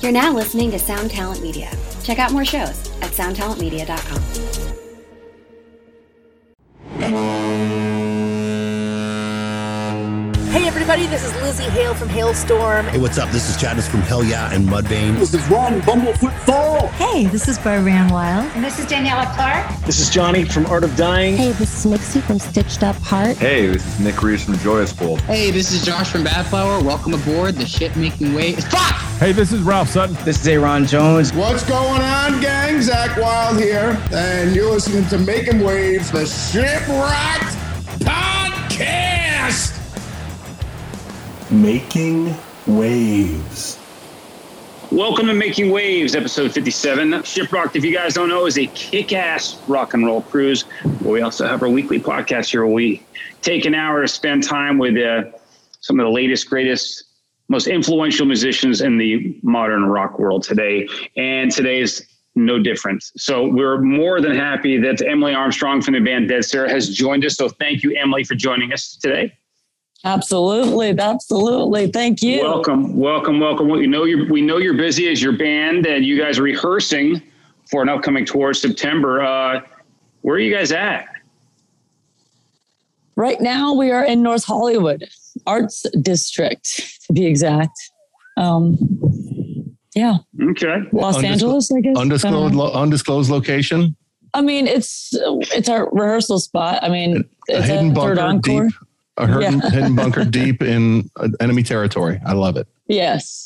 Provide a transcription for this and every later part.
You're now listening to Sound Talent Media. Check out more shows at soundtalentmedia.com. Hey everybody, this is Lizzie Hale from Hailstorm. Hey, what's up? This is Chadis from Hell Yeah and Mudvayne. This is Ron Bumblefoot Fall. Hey, this is Barbara Wild. And this is Daniela Clark. This is Johnny from Art of Dying. Hey, this is Nixie from Stitched Up Heart. Hey, this is Nick Reese from Joyous Bolt. Hey, this is Josh from Badflower. Welcome aboard the shit-making waves. Fuck! Hey, this is Ralph Sutton. This is Aaron Jones. What's going on, gang? Zach Wild here. And you're listening to Making Waves, the Shipwrecked Podcast. Making Waves. Welcome to Making Waves, episode 57. Shipwrecked, if you guys don't know, is a kick-ass rock and roll cruise. We also have our weekly podcast here where we take an hour to spend time with some of the latest, greatest, most influential musicians in the modern rock world today. And today is no different. So we're more than happy that Emily Armstrong from the band Dead Sarah has joined us. So thank you, Emily, for joining us today. Absolutely. Thank you. Welcome. We know you're busy as your band, and you guys are rehearsing for an upcoming tour in September. Where are you guys at? Right now, we are in North Hollywood, Arts District, to be exact. Yeah. Okay. Los Angeles, I guess. Undisclosed location. I mean, it's our rehearsal spot. I mean, it's a third encore. Hidden bunker deep in enemy territory. I love it. Yes.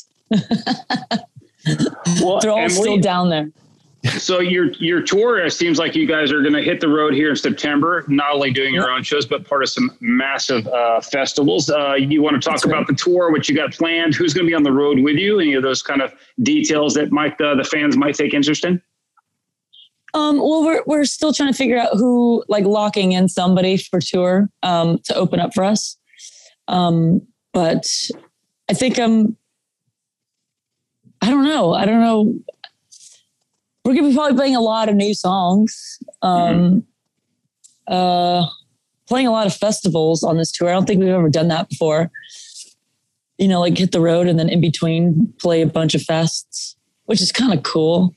Well, they're all Emily, still down there. So your tour, it seems like you guys are going to hit the road here in September, not only doing your own shows, but part of some massive festivals. You want to talk about the tour, what you got planned, who's going to be on the road with you, any of those kind of details that might the fans might take interest in? Well, we're still trying to figure out who, like, locking in somebody for tour to open up for us. But I think I don't know. We're going to be probably playing a lot of new songs, playing a lot of festivals on this tour. I don't think we've ever done that before. You know, like hit the road and then in between play a bunch of fests, which is kind of cool.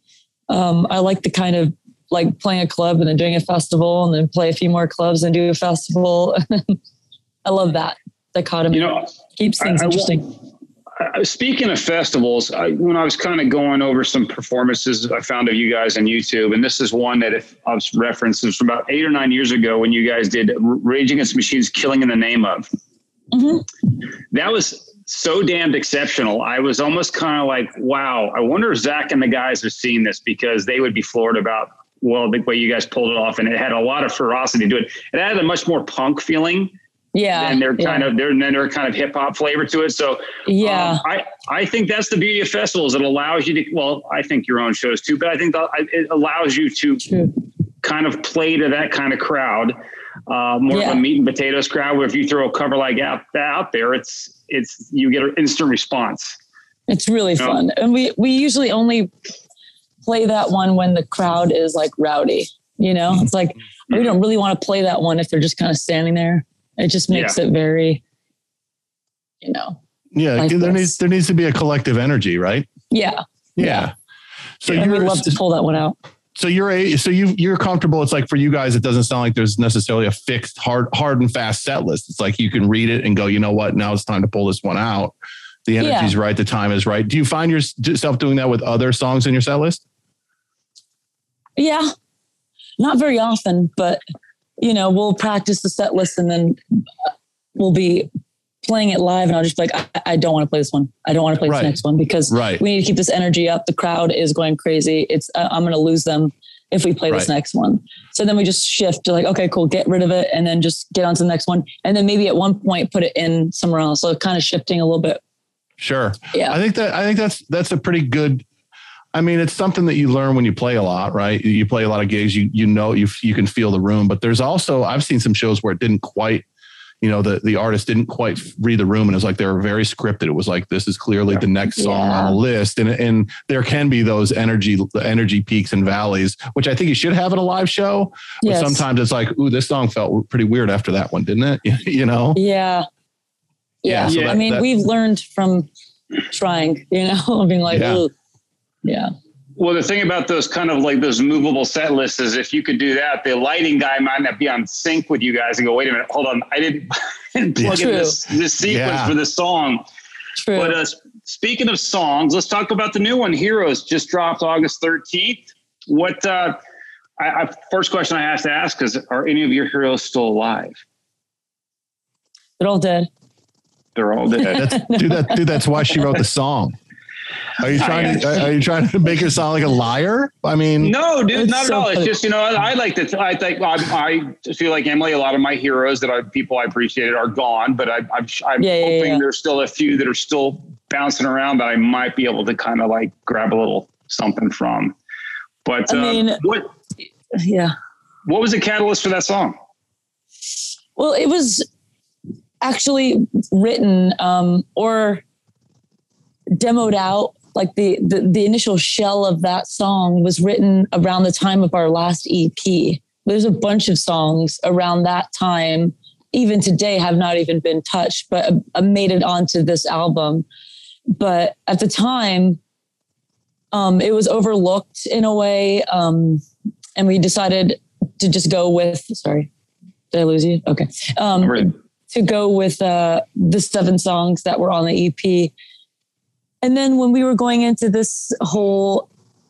I like the kind of like playing a club and then doing a festival and then play a few more clubs and do a festival. I love that dichotomy. You know, keeps things interesting. Speaking of festivals, when I was kind of going over some performances I found of you guys on YouTube, and this is one that if I was referenced from about 8 or 9 years ago when you guys did Rage Against the Machine's Killing in the Name Of. Mm-hmm. That was so damned exceptional. I was almost kind of like, wow, I wonder if Zach and the guys have seen this, because they would be floored about, well, the way you guys pulled it off. And it had a lot of ferocity to it. It had a much more punk feeling. Yeah. And they're kind of hip hop flavor to it. So yeah, I think that's the beauty of festivals. It allows you to, well, I think your own shows too, but I think it allows you to kind of play to that kind of crowd, more of a meat and potatoes crowd, where if you throw a cover like out there, you get an instant response. It's really fun. And we usually only play that one when the crowd is like rowdy, you know, it's like, we don't really want to play that one if they're just kind of standing there. It just makes it very, you know. Yeah. There needs to be a collective energy, right? Yeah. So we'd love to pull that one out. So you're comfortable. It's like for you guys, it doesn't sound like there's necessarily a fixed hard and fast set list. It's like you can read it and go, you know what, now it's time to pull this one out. The energy's right. The time is right. Do you find yourself doing that with other songs in your set list? Yeah, not very often, but you know, we'll practice the set list and then we'll be playing it live and I'll just be like, I don't want to play this one. I don't want to play this next one because we need to keep this energy up. The crowd is going crazy. I'm going to lose them if we play this next one. So then we just shift to like, okay, cool. Get rid of it. And then just get on to the next one. And then maybe at one point put it in somewhere else. So kind of shifting a little bit. Sure. Yeah. I think that's a pretty good, I mean, it's something that you learn when you play a lot, right? You play a lot of gigs, you know, you can feel the room, but there's also, I've seen some shows where it didn't quite, you know, the artist didn't quite read the room and it was like, they were very scripted. It was like, this is clearly the next song on the list. And there can be those energy peaks and valleys, which I think you should have at a live show. But sometimes it's like, ooh, this song felt pretty weird after that one, didn't it? You know? Yeah. So I mean, we've learned from trying, you know, being like, Yeah. yeah. Well, the thing about those kind of like those movable set lists is if you could do that, the lighting guy might not be on sync with you guys and go, wait a minute, hold on. I didn't plug in this sequence for this song. True. But speaking of songs, let's talk about the new one, Heroes, just dropped August 13th. What, first question I have to ask is, are any of your heroes still alive? They're all dead. They're all dead. That's why she wrote the song. Are you trying to make her sound like a liar? I mean, no, dude, not at all. funny. It's just, you know, I feel like Emily, a lot of my heroes people I appreciated are gone, but I'm hoping there's still a few that are still bouncing around that I might be able to kind of like grab a little something from. But what was the catalyst for that song? Well, it was actually written or demoed out. Like the initial shell of that song was written around the time of our last EP. There's a bunch of songs around that time, even today, have not even been touched, but made it onto this album. But at the time, it was overlooked in a way. And we decided to just go with, sorry, did I lose you? Okay. To go with the 7 songs that were on the EP. And then when we were going into this whole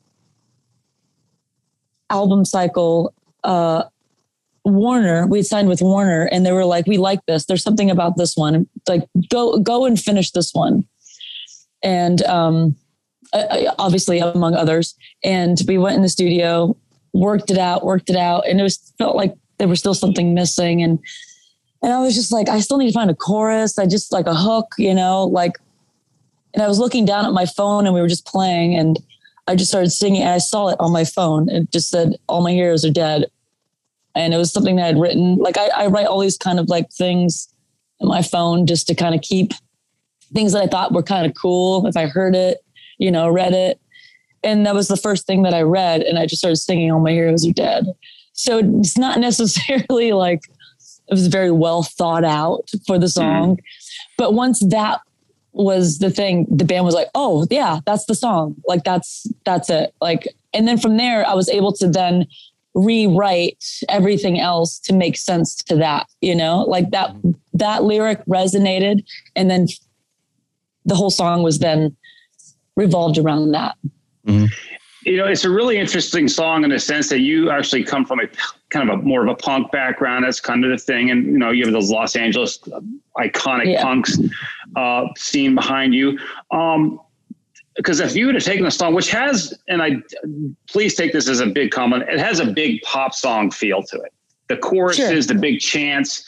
album cycle, Warner, we had signed with Warner, and they were like, we like this. There's something about this one. Like, go and finish this one. And obviously, among others. And we went in the studio, worked it out. And it felt like there was still something missing. And I was just like, I still need to find a chorus. I just like a hook, you know, like. And I was looking down at my phone and we were just playing and I just started singing and I saw it on my phone. It just said, all my heroes are dead. And it was something that I'd written. Like I write all these kind of like things in my phone just to kind of keep things that I thought were kind of cool. If I heard it, you know, read it. And that was the first thing that I read. And I just started singing, all my heroes are dead. So it's not necessarily like it was very well thought out for the song. But once that was the thing, the band was like, oh yeah, that's the song. Like that's it. Like, and then from there I was able to then rewrite everything else to make sense to that, you know, like that lyric resonated. And then the whole song was then revolved around that. Mm-hmm. You know, it's a really interesting song in the sense that you actually come from a kind of a more of a punk background. That's kind of the thing. And, you know, you have those Los Angeles iconic punks scene behind you. Because if you would have taken a song, which has, and please take this as a big comment, it has a big pop song feel to it. The choruses, the big chants.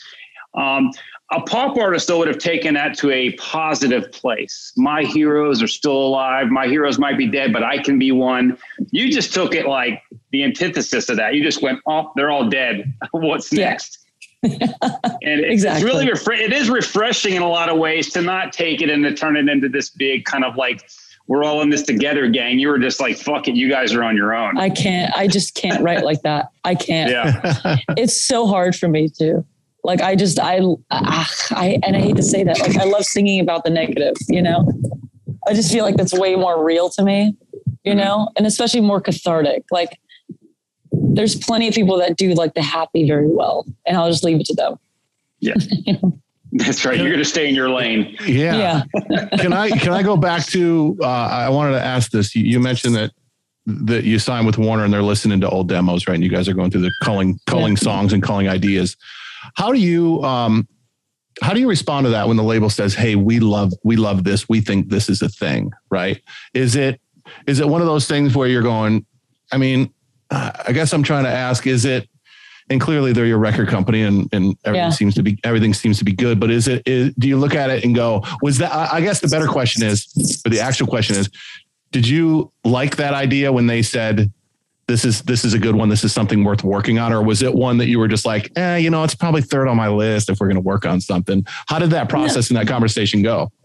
A pop artist, though, would have taken that to a positive place. My heroes are still alive. My heroes might be dead, but I can be one. You just took it like the antithesis of that. You just went, oh, they're all dead. What's next? And it's really it is refreshing in a lot of ways to not take it and to turn it into this big kind of like, we're all in this together gang. You were just like, fuck it. You guys are on your own. I just can't write like that. I can't. Yeah. It's so hard for me too. Like I hate to say that. Like I love singing about the negative, you know, I just feel like that's way more real to me, you know, and especially more cathartic. Like there's plenty of people that do like the happy very well, and I'll just leave it to them. Yeah. That's right. You're going to stay in your lane. Yeah. Can I go back to, I wanted to ask this. You mentioned that you signed with Warner and they're listening to old demos, right? And you guys are going through the culling songs and culling ideas. How do you respond to that when the label says, hey, we love this. We think this is a thing, right? Is it one of those things where you're going, I mean, I guess I'm trying to ask, is it, and clearly they're your record company and everything seems to be good, but do you look at it and go, was that, I guess the better question is, or the actual question is, did you like that idea when they said, this is a good one, this is something worth working on? Or was it one that you were just like, you know, it's probably third on my list if we're going to work on something? How did that process and that conversation go?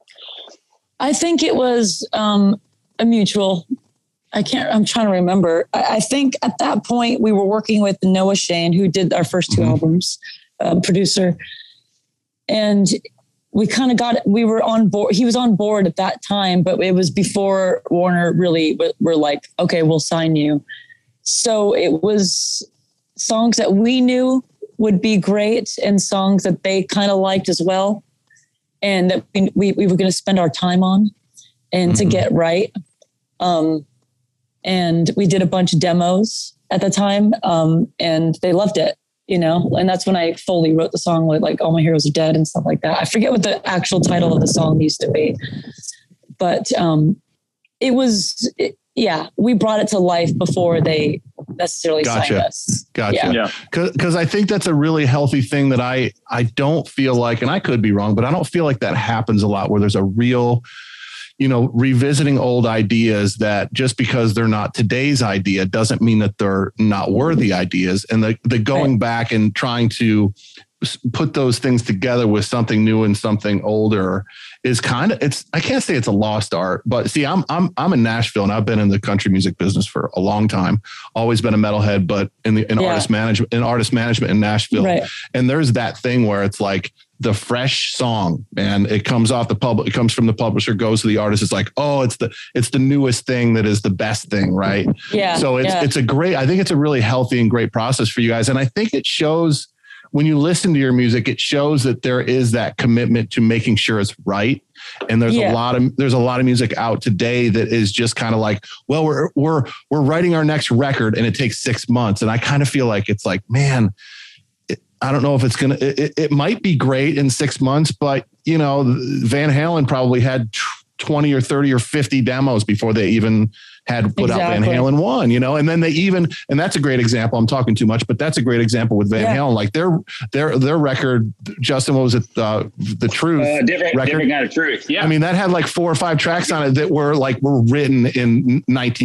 I think it was a mutual. I'm trying to remember. I think at that point we were working with Noah Shane, who did our first two albums, producer. And we were on board. He was on board at that time, but it was before Warner really were like, okay, we'll sign you. So it was songs that we knew would be great and songs that they kind of liked as well. And that we were going to spend our time on and to get right. And we did a bunch of demos at the time. And they loved it. And that's when I fully wrote the song with like All My Heroes Are Dead and stuff like that. I forget what the actual title of the song used to be, but we brought it to life before they necessarily signed us. Gotcha. Yeah. Cause I think that's a really healthy thing that I don't feel like, and I could be wrong, but I don't feel like that happens a lot where there's a real, revisiting old ideas that just because they're not today's idea doesn't mean that they're not worthy ideas. And the going back and trying to put those things together with something new and something older is I can't say it's a lost art, but see, I'm in Nashville and I've been in the country music business for a long time, always been a metalhead, but in artist management in Nashville. Right. And there's that thing where it's like, the fresh song, man, it comes from the publisher, goes to the artist. It's like, oh, it's the newest thing that is the best thing. Right. Yeah. So I think it's a really healthy and great process for you guys. And I think it shows when you listen to your music, it shows that there is that commitment to making sure it's right. And there's a lot of music out today that is just kind of like, well, we're writing our next record and it takes 6 months. And I kind of feel like it's like, man, I don't know if it's going to, it might be great in 6 months, but Van Halen probably had 20 or 30 or 50 demos before they even had put out Van Halen 1, and then and that's a great example. I'm talking too much, but that's a great example with Van Halen. Like their record, Justin, what was it? The Truth different kind of Truth. Yeah. I mean, that had like 4 or 5 tracks on it that were written in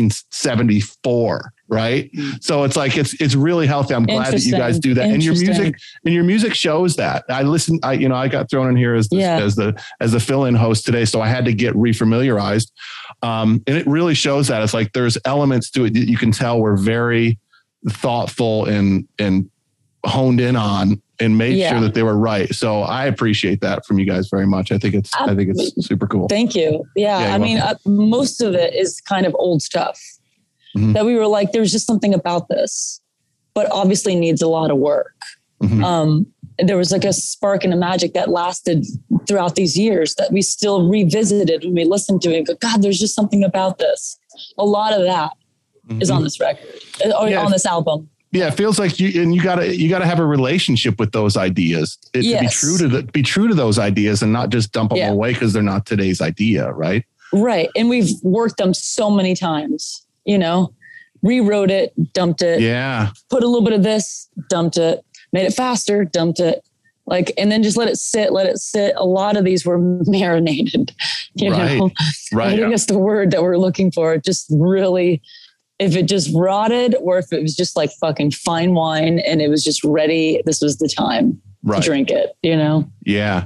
1974. Right. So it's like, it's really healthy. I'm glad that you guys do that. And your music shows that. I got thrown in here as the fill-in host today. So I had to get refamiliarized. And it really shows that it's like, there's elements to it that you can tell we're very thoughtful and honed in on and made sure that they were right. So I appreciate that from you guys very much. I think it's super cool. Thank you. Yeah. I mean, most of it is kind of old stuff. Mm-hmm. That we were like, there's just something about this, but obviously needs a lot of work. Mm-hmm. There was like a spark and a magic that lasted throughout these years that we still revisited when we listened to it and go, God, there's just something about this. A lot of that is on this record or on this album. Yeah. It feels like you gotta have a relationship with those ideas to be true to those ideas and not just dump them away because they're not today's idea. Right. Right. And we've worked them so many times. Rewrote it, dumped it. Yeah. Put a little bit of this, dumped it, made it faster, dumped it. And then just let it sit. A lot of these were marinated, you know? Right. I think that's the word that we're looking for. Just really, if it just rotted or if it was just like fucking fine wine and it was just ready, this was the time to drink it, Yeah.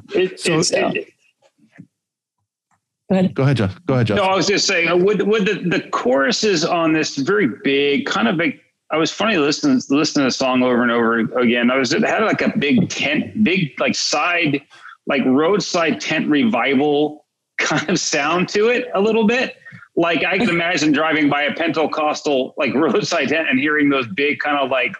Go ahead, Jeff. No, I was just saying, with the choruses on this very big, kind of big. I was funny listening to the song over and over again. It had like a big tent, side, like roadside tent revival kind of sound to it a little bit. Like I can imagine driving by a Pentecostal like roadside tent and hearing those big kind of like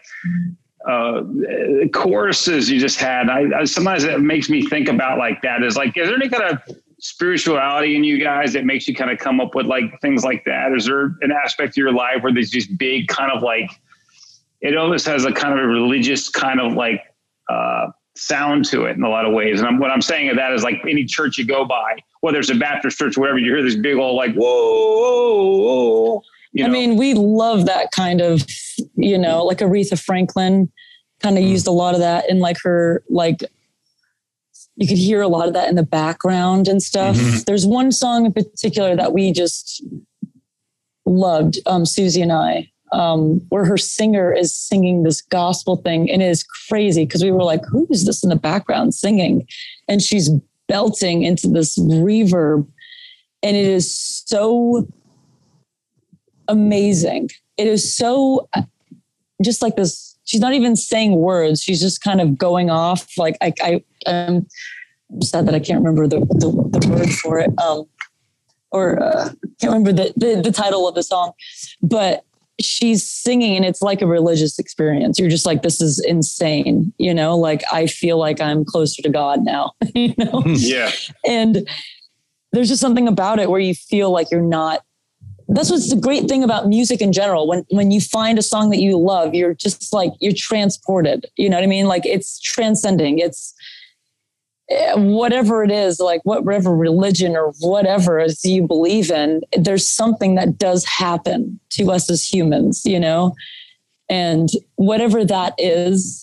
choruses you just had. I sometimes it makes me think about like that. Is there any kind of spirituality in you guys that makes you kind of come up with like things like that? Is there an aspect of your life where there's these big kind of like, it almost has a kind of a religious kind of like sound to it in a lot of ways? And what I'm saying of that is like any church you go by, whether it's a Baptist church, wherever, you hear this big old like, whoa. I mean, we love that kind of, like Aretha Franklin kind of used a lot of that in like her, like, you could hear a lot of that in the background and stuff. Mm-hmm. There's one song in particular that we just loved, Susie and I, where her singer is singing this gospel thing. And it is crazy because we were like, who is this in the background singing? And she's belting into this reverb. And it is so amazing. It is so just like this. She's not even saying words. She's just kind of going off. Like sad that I can't remember the word for it. Can't remember the title of the song, but she's singing and it's like a religious experience. You're just like, this is insane. You know, like I feel like I'm closer to God now, you know? Yeah. And there's just something about it where you feel like you're not, that's what's the great thing about music in general. When you find a song that you love, you're just like, you're transported, you know what I mean? Like it's transcending. It's whatever it is, like whatever religion or whatever is you believe in, there's something that does happen to us as humans, you know? And whatever that is,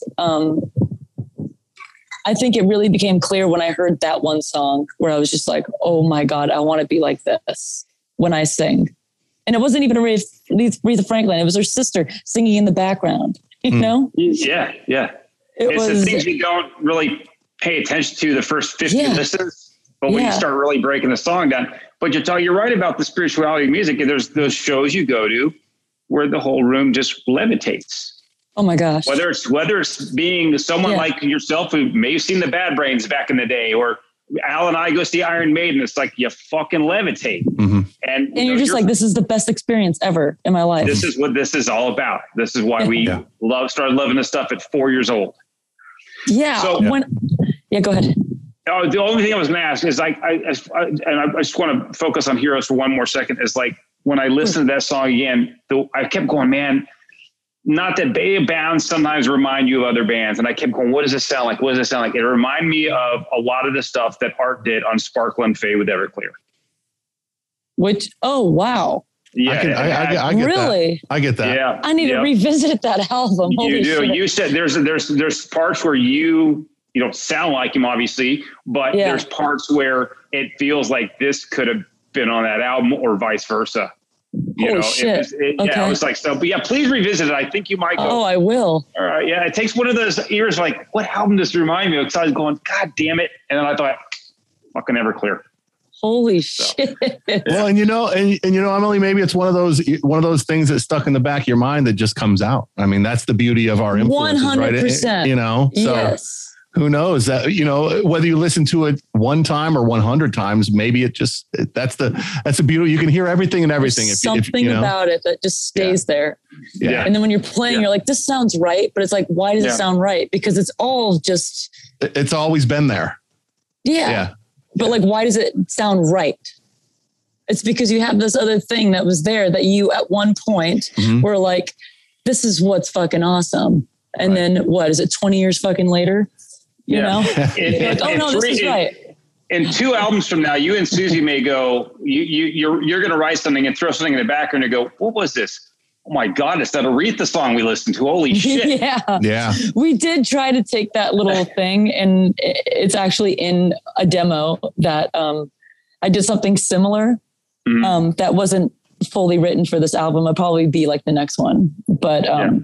I think it really became clear when I heard that one song where I was just like, oh my God, I want to be like this when I sing. And it wasn't even Aretha Franklin. It was her sister singing in the background, you know? Yeah. Yeah. It's the things you don't really pay attention to the first 50 listens, but when you start really breaking the song down, but you're right about the spirituality of music. There's those shows you go to where the whole room just levitates. Oh my gosh. Whether it's being someone like yourself who may have seen the Bad Brains back in the day, or Al and I go see Iron Maiden. It's like you fucking levitate. Mm-hmm. And you're just like, this is the best experience ever in my life. This is what this is all about. This is why we started loving this stuff at 4 years old. Yeah. So go ahead. The only thing I was going to ask is I just want to focus on Heroes for one more second. Is like when I listened to that song again, I kept going, man, not that bands sometimes remind you of other bands. And I kept going, what does it sound like? What does it sound like? It reminded me of a lot of the stuff that Art did on Sparkle and Fade with Everclear. Oh, wow. Yeah, I get really? That. I get that. Yeah, I need to revisit that album. You do. Shit. You said there's parts where you don't sound like him, obviously, but there's parts where it feels like this could have been on that album or vice versa. Shit. Yeah, I was like, so, but yeah, please revisit it. I think you might go. Oh, I will. All right. Yeah. It takes one of those ears like, what album does it remind me of? Because I was going, God damn it. And then I thought, fucking Everclear. Holy shit. Well, and Emily, maybe it's one of those things that's stuck in the back of your mind that just comes out. I mean, that's the beauty of our influences, 100%. Right? You know, so yes. Who knows that, whether you listen to it one time or 100 times, maybe it just, that's the beauty. You can hear everything and everything. There's something about it that just stays there. Yeah. And then when you're playing, you're like, this sounds right. But it's like, why does it sound right? Because it's all just. It's always been there. Yeah. But like, why does it sound right? It's because you have this other thing that was there that you at one point were like, this is what's fucking awesome. And then what is it? 20 years fucking later, you know? Like, oh no, this is right. And 2 albums from now, you and Susie may go, you're going to write something and throw something in the background and go, what was this? Oh my God, it's that Aretha song we listened to. Holy shit. Yeah. We did try to take that little thing, and it's actually in a demo that I did something similar that wasn't fully written for this album. It'll probably be like the next one. But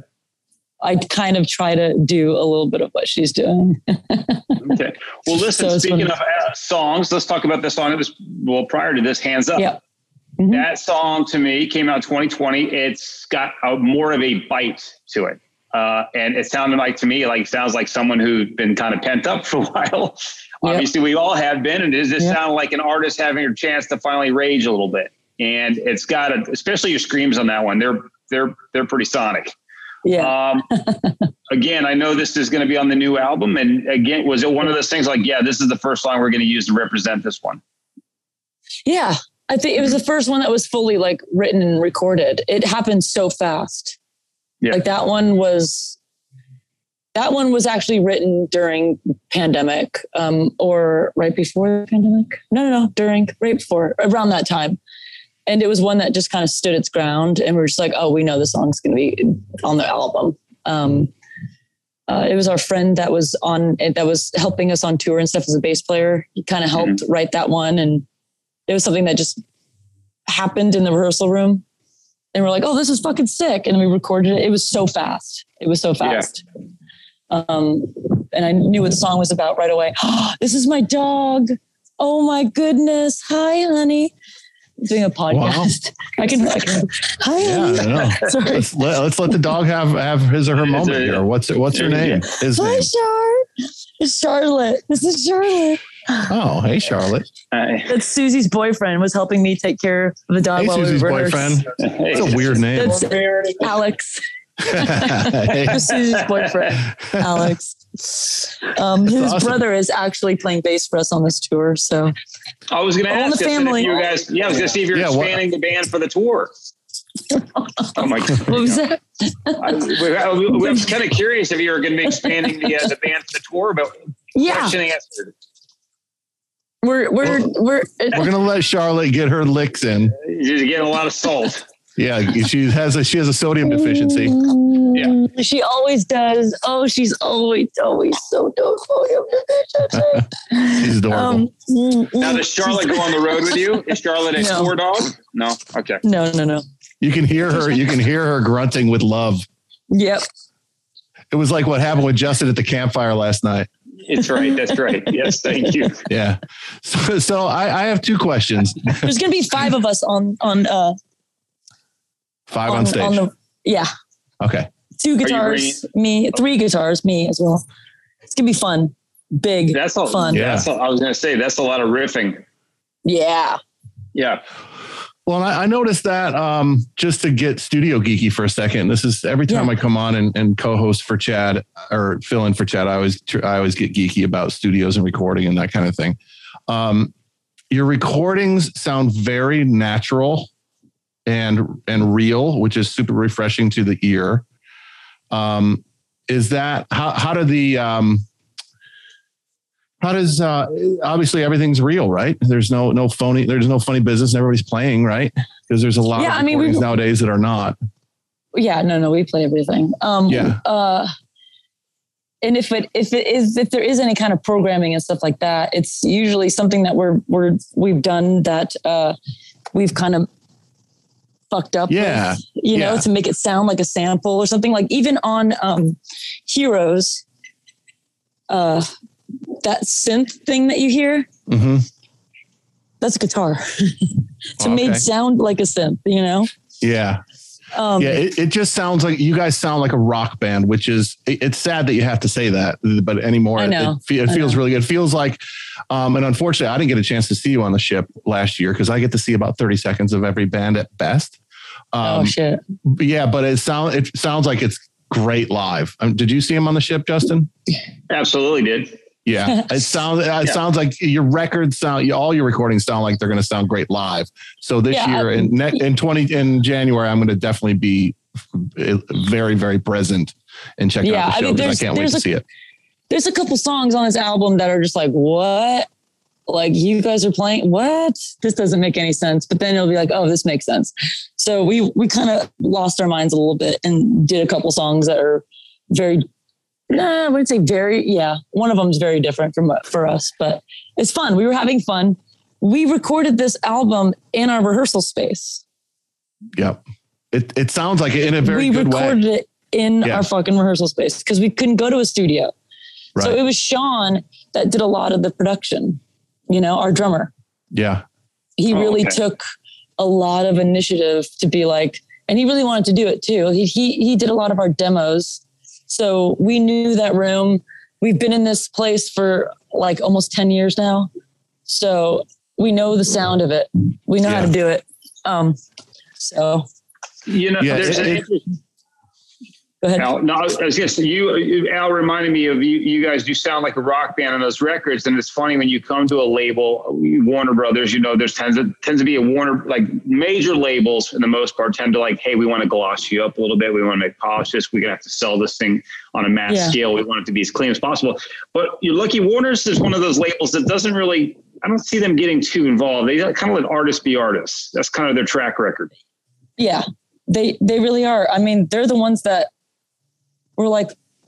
I kind of try to do a little bit of what she's doing. Okay. Well, listen, speaking of songs, let's talk about the song that was, prior to this, Hands Up. Yeah. That song to me came out 2020. It's got more of a bite to it. And it sounded like, to me, sounds like someone who'd been kind of pent up for a while. Obviously we all have been. And it just sounded like an artist having a chance to finally rage a little bit. And it's got especially your screams on that one. They're pretty sonic. Yeah. Again, I know this is going to be on the new album. And again, was it one of those things like, this is the first song we're going to use to represent this one? Yeah. I think it was the first one that was fully written and recorded. It happened so fast. Yeah. That one was actually written during pandemic, or right before the pandemic. No, right before, around that time. And it was one that just kind of stood its ground, and we're just like, oh, we know the song's going to be on the album. It was our friend that was helping us on tour and stuff as a bass player. He kind of helped write that one, and it was something that just happened in the rehearsal room, and we're like, oh, this is fucking sick. And we recorded it. It was so fast. And I knew what the song was about right away. Oh, this is my dog. Oh my goodness. Hi, honey. doing a podcast. Wow. I can. Hi. Yeah, I know. Sorry. Let's let the dog have his or her moment here. What's her name? His Hi, name. It's Charlotte. This is Charlotte. Oh, hey, Charlotte. That's Susie's boyfriend. Was helping me take care of the dog. Hey, while Susie's we rehearsed. boyfriend. That's a weird name. That's Alex. Susie's boyfriend, Alex. His awesome. Brother is actually playing bass for us on this tour. So I was going to ask the family. If you guys. Yeah, I was going to see if you're expanding the band for the tour. Oh my God! What was that? I'm kind of curious if you're going to be expanding the band for the tour, but question answered. We're going to let Charlotte get her licks in. She's getting a lot of salt. Yeah, she has a sodium deficiency. Yeah, she always does. Oh, she's always so sodium deficiency. She's adorable. Now, does Charlotte go on the road with you? Is Charlotte a tour dog? No. Okay. No. You can hear her. You can hear her grunting with love. Yep. It was like what happened with Justin at the campfire last night. It's right. That's right. Yes. Thank you. Yeah. So I have two questions. There's going to be 5 of us on 5 on stage. Yeah. Okay. 2 guitars, me, 3 guitars, me as well. It's going to be fun. Big. That's all fun. Yeah. I was going to say, that's a lot of riffing. Yeah. Yeah. Well, I noticed that just to get studio geeky for a second, this is every time I come on and co-host for Chad or fill in for Chad, I always get geeky about studios and recording and that kind of thing. Your recordings sound very natural and real, which is super refreshing to the ear. Is that how does obviously everything's real, right? There's no funny business. Everybody's playing, right? Because there's a lot of recordings nowadays that are not. Yeah, no, we play everything. And if there is any kind of programming and stuff like that, it's usually something that we've done that we've kind of fucked up with, you know, to make it sound like a sample or something. Like even on Heroes, that synth thing that you hear, that's a guitar. Made sound like a synth, you know? Yeah. It just sounds like you guys sound like a rock band, which is, it's sad that you have to say that, but anymore, it feels really good. It feels like, and unfortunately I didn't get a chance to see you on the ship last year because I get to see about 30 seconds of every band at best. Oh shit. Yeah. But it sounds like it's great live. Did you see him on the ship, Justin? Absolutely did. Yeah. It sounds like your records all your recordings sound like they're going to sound great live. So this year in January, I'm going to definitely be very, very present and check out the show because I can't wait to see it. There's a couple songs on this album that are just like, what? Like you guys are playing what? This doesn't make any sense. But then it'll be like, oh, this makes sense. So we kind of lost our minds a little bit and did a couple songs that are very, I wouldn't say very, one of them is very different for us, but it's fun. We were having fun. We recorded this album in our rehearsal space. Yep. It sounds like it in a very good way. We recorded it in our fucking rehearsal space because we couldn't go to a studio. Right. So it was Sean that did a lot of the production, you know, our drummer. Yeah. He really took a lot of initiative to be like, and he really wanted to do it too. He did a lot of our demos. So we knew that room. We've been in this place for like almost 10 years now. So we know the sound of it. We know how to do it. So, you know, there's go ahead. Al, no, I was just Al reminded me of you guys do sound like a rock band on those records. And it's funny when you come to a label, Warner Brothers, you know, there's tends to be a Warner, like major labels for the most part tend to like, hey, we want to gloss you up a little bit. We want to make polish this. We're going to have to sell this thing on a mass scale. We want it to be as clean as possible. But you're lucky Warner's is one of those labels that doesn't really, I don't see them getting too involved. They kind of let artists be artists. That's kind of their track record. Yeah, they really are. I mean, they're the ones that, we're like,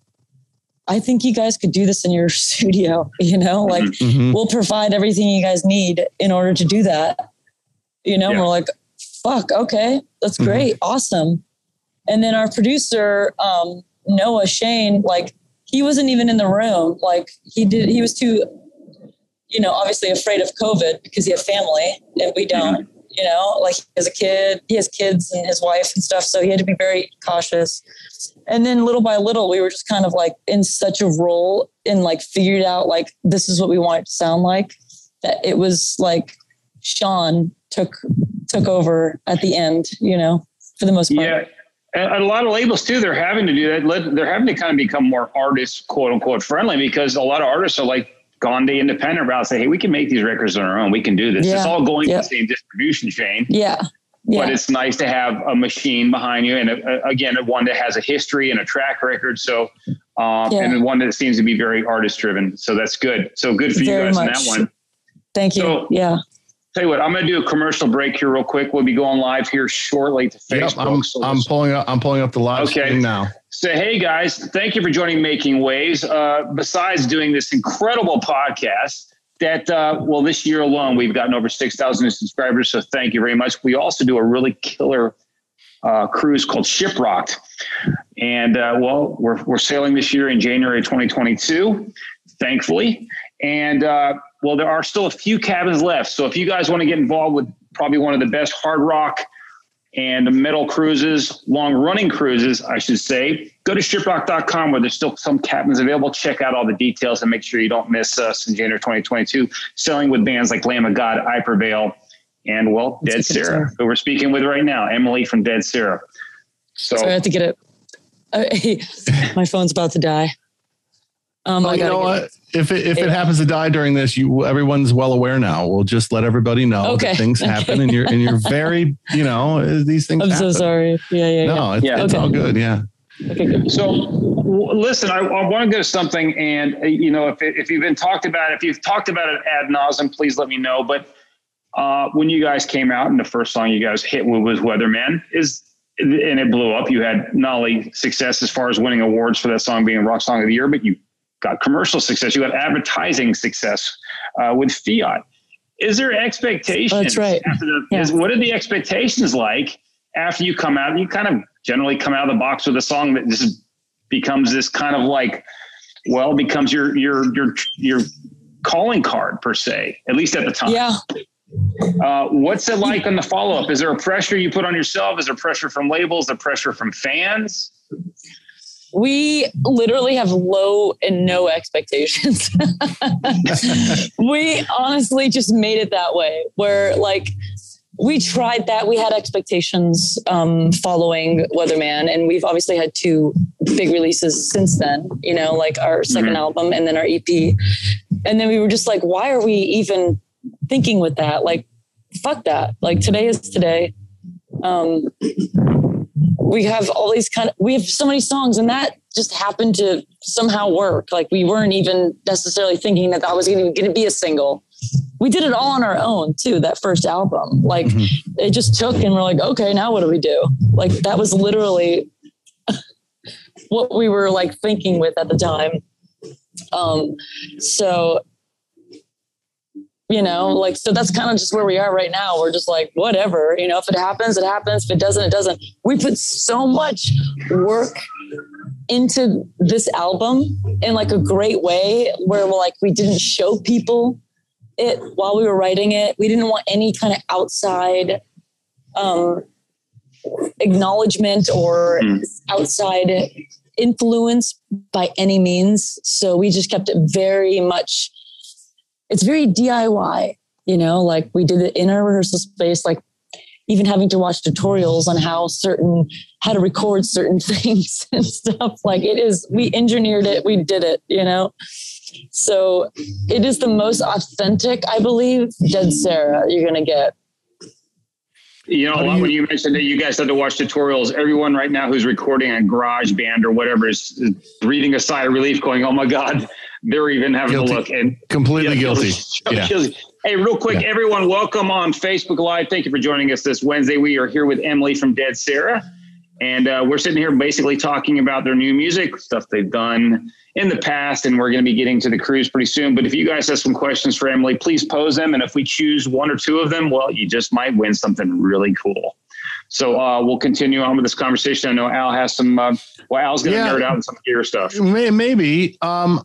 I think you guys could do this in your studio, you know, like we'll provide everything you guys need in order to do that. You know, we're like, fuck, okay, that's great. Awesome. And then our producer, Noah Shane, like he wasn't even in the room. Like he was too, you know, obviously afraid of COVID because he had family and we don't, you know, like he has kids and his wife and stuff. So he had to be very cautious. And then little by little, we were just kind of like in such a role and like figured out like, this is what we want it to sound like, that it was like Sean took over at the end, you know, for the most part. Yeah. And a lot of labels too, they're having to do that. They're having to kind of become more artist, quote unquote, friendly, because a lot of artists are like gone the independent route, say, hey, we can make these records on our own. We can do this. Yeah. It's all going to the same distribution chain. Yeah. But it's nice to have a machine behind you. And again, one that has a history and a track record. So, and one that seems to be very artist driven. So that's good. So good for you guys in that one. Thank you. So, tell you what, I'm going to do a commercial break here real quick. We'll be going live here shortly to Facebook. Yep, I'm pulling up the live stream now. So, hey guys, thank you for joining Making Waves. Besides doing this incredible podcast that, this year alone, we've gotten over 6,000 subscribers. So thank you very much. We also do a really killer cruise called Shiprocked. And we're sailing this year in January 2022, thankfully. And there are still a few cabins left. So if you guys want to get involved with probably one of the best hard rock and metal cruises, long running cruises, I should say, go to shiprock.com where there's still some cabins available. Check out all the details and make sure you don't miss us in January 2022, sailing with bands like Lamb of God, I Prevail, and Dead Sarah, who we're speaking with right now, Emily from Dead Sarah. So I have to get it. My phone's about to die. You know what? If it happens to die during this, everyone's well aware now. We'll just let everybody know that things happen, and you're very, these things. I'm happen. so sorry. No, it's all good. Yeah. Okay, good. So listen, I want to go to something, and if you've talked about it ad nauseum, please let me know. But when you guys came out and the first song you guys hit was Weatherman, and it blew up. You had not only success as far as winning awards for that song being Rock Song of the Year, but you got commercial success. You got advertising success with Fiat. Is there expectations? That's right. What are the expectations like after you come out? You kind of generally come out of the box with a song that just becomes this kind of like, becomes your calling card per se, at least at the time. Yeah. What's it like on the follow-up? Is there a pressure you put on yourself? Is there pressure from labels? Is there pressure from fans? We literally have low and no expectations. We honestly just made it that way, where like we tried that. We had expectations following Weatherman, and we've obviously had 2 big releases since then, like our second album and then our EP. And then we were just like, why are we even thinking with that? Like, fuck that. Like, today is today. We have we have so many songs, and that just happened to somehow work. Like, we weren't even necessarily thinking that was going to be a single. We did it all on our own too. That first album, like it just took, and we're like, okay, now what do we do? Like, that was literally what we were like thinking with at the time. So that's kind of just where we are right now. We're just like, whatever, if it happens, it happens. If it doesn't, it doesn't. We put so much work into this album in like a great way where we didn't show people it while we were writing it. We didn't want any kind of outside acknowledgement or outside influence by any means. So we just kept it very much, it's very DIY, like we did it in our rehearsal space, like even having to watch tutorials on how to record certain things and stuff. Like we engineered it, we did it, So it is the most authentic, I believe, Dead Sarah you're going to get. When you mentioned that you guys had to watch tutorials, everyone right now who's recording on GarageBand or whatever is breathing a sigh of relief going, oh my God, they're even having guilty. To look. And completely guilty. Yeah. Hey, real quick, everyone, welcome on Facebook Live. Thank you for joining us this Wednesday. We are here with Emily from Dead Sarah. And we're sitting here basically talking about their new music, stuff they've done in the past, and we're going to be getting to the cruise pretty soon. But if you guys have some questions for Emily, please pose them. And if we choose 1 or 2 of them, you just might win something really cool. So we'll continue on with this conversation. I know Al has some. Al's going to nerd out on some gear stuff. Maybe.